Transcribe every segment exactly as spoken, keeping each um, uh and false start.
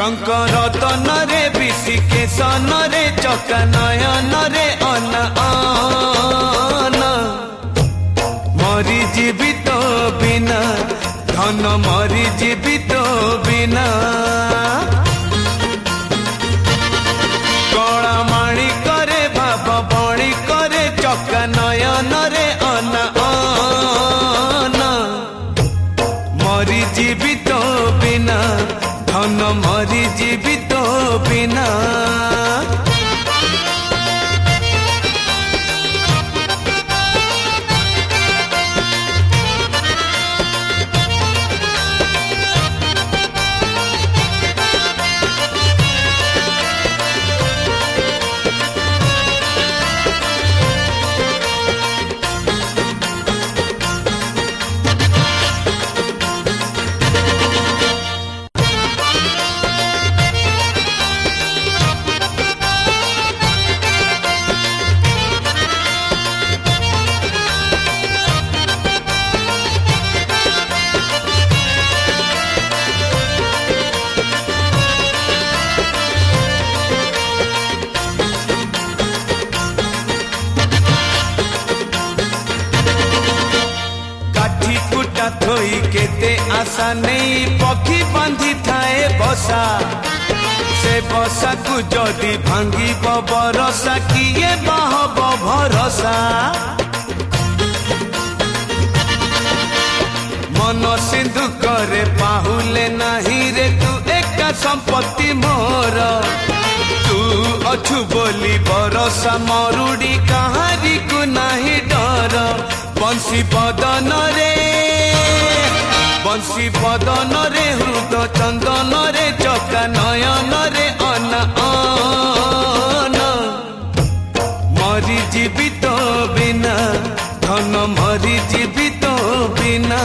रंग रतन रे विशिकेशन रे चका नयन रे अन अन मरी जीवित बिना धन मरी जीवित बिना कला माणी करे भाव बणी करे चका नयन रे अन अन मरी जीवित बिना धन मरी जीवित बिना थोई केते आशा नहीं पक्षी बांधी थाए बसा से बसा को जदि भांगी बरसा किए बाहब भरसा मन सिंधु करे पाहुले नहीं रे तू एका संपत्ति मोर तू अछु बोली बरसा मरुड़ी कहारी को नहीं डर बंसी बदन रे बंसी बदन रे हृद चंदन रे चका नयन रे अन अन मरी जीवित बिना धन मरी जीवित बिना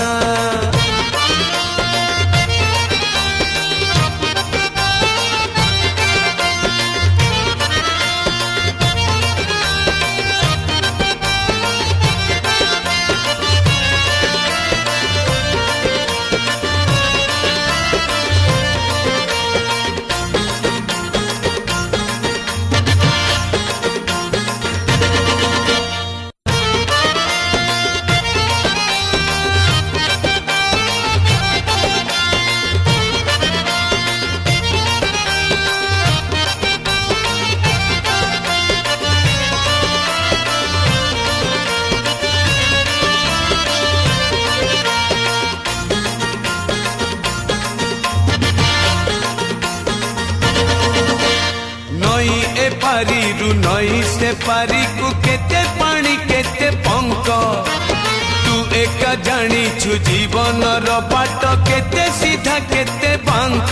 पारी रु नई से पारी को केते पानी केते पंक तू एका जानी छु जीवन रो बाट केते सीधा केते बांक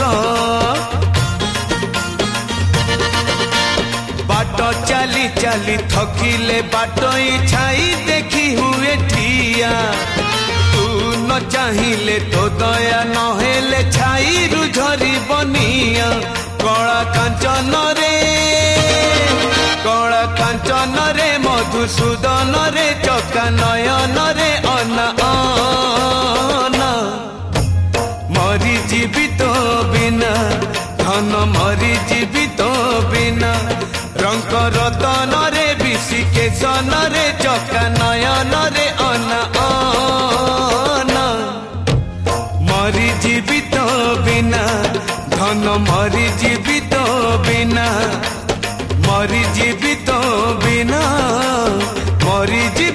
बाट चली चली थकिले बाट छाई देखी हुए ठिया तू न चाहिले तो दया न हेले छाई रु झरी बनिया कला कांचन रे कला कांचन रे मधुसूदन रे चका नयन रे अन अन मरी जीवित बिना धन मरी जीवित बिना रंग रतन रे विशिकेशन रे चका नयन रे अन अन मरी जीवित बिना धन मरी जीवित बिना मरी जीवित बिना मरी जीवित